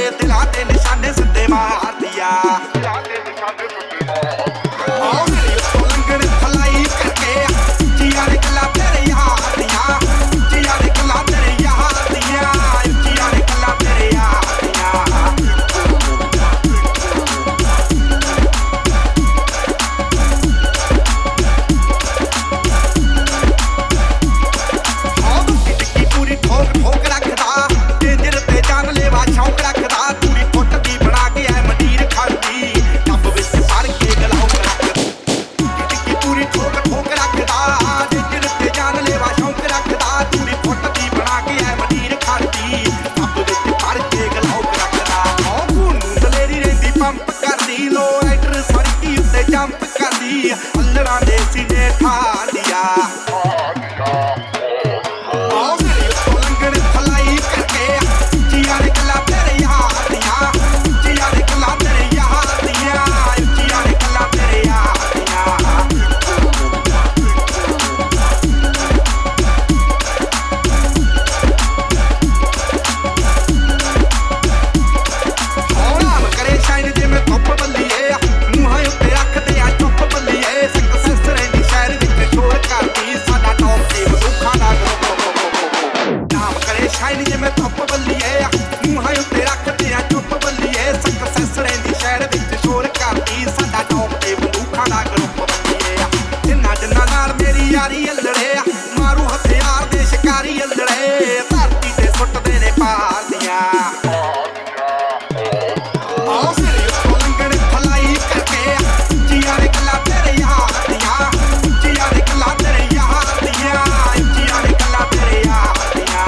दिलां ते निशाने सिद्धे मारदी आ मेरी उत्तों लंघण भलाई करके जिया ने गल्लां तेरे यार दियां जिया ने गल्लां तेरे यार दियां जिया ने गल्लां तेरे यार दियां पूरी ठोक ठोक रखदा डेंजर ते जानलेवा शौक रखदा पूरी फुट दी बना के ऐ मंडीर खांदी टब विच भर के गलाऊ रखदी पूरी ठोक ठोक रखदा डेंजर ते जानलेवा शौक रखदा पूरी फुट दी बना के ऐ मंडीर खांदी टब विच भर के गलाऊ रखदा खून दलेरी रहिंदी पंप करदी लो राइडर सरकी उत्ते जंप करदी अल्लरां दे सीने ठांदिया यारी अल्लड़े मारू हथियार दे शिकारी अल्लड़े धरती ते सुटदे ने पार दियां मेरी उत्तों लंघण भलाई करके जिया ने गल्लां तेरे यार दियां जिया ने गल्लां तेरे यार दियां जिया ने गल्लां तेरे यार दियां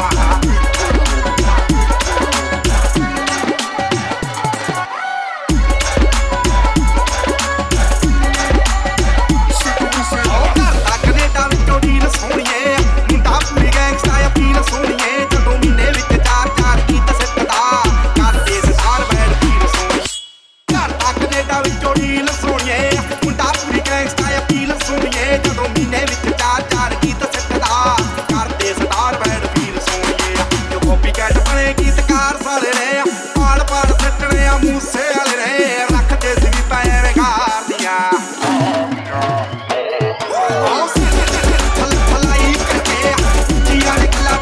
मूसे वाले ने रखते सी पैर गार दिया भलाई करके जिया ने गल्लां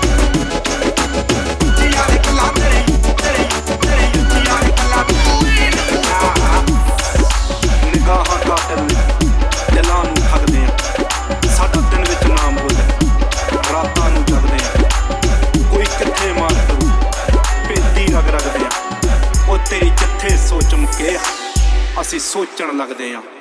तेरे जिया ने गल्लां निगाहां काटन दिलां नूं ठगदे आ साडा दिन विच नाम बोले रातां नूं जगदे आ कोई कित्थे मार करू पेती रग रगदे आ तेरी जत्थे सोच मुके असीं सोचण लगदे आ।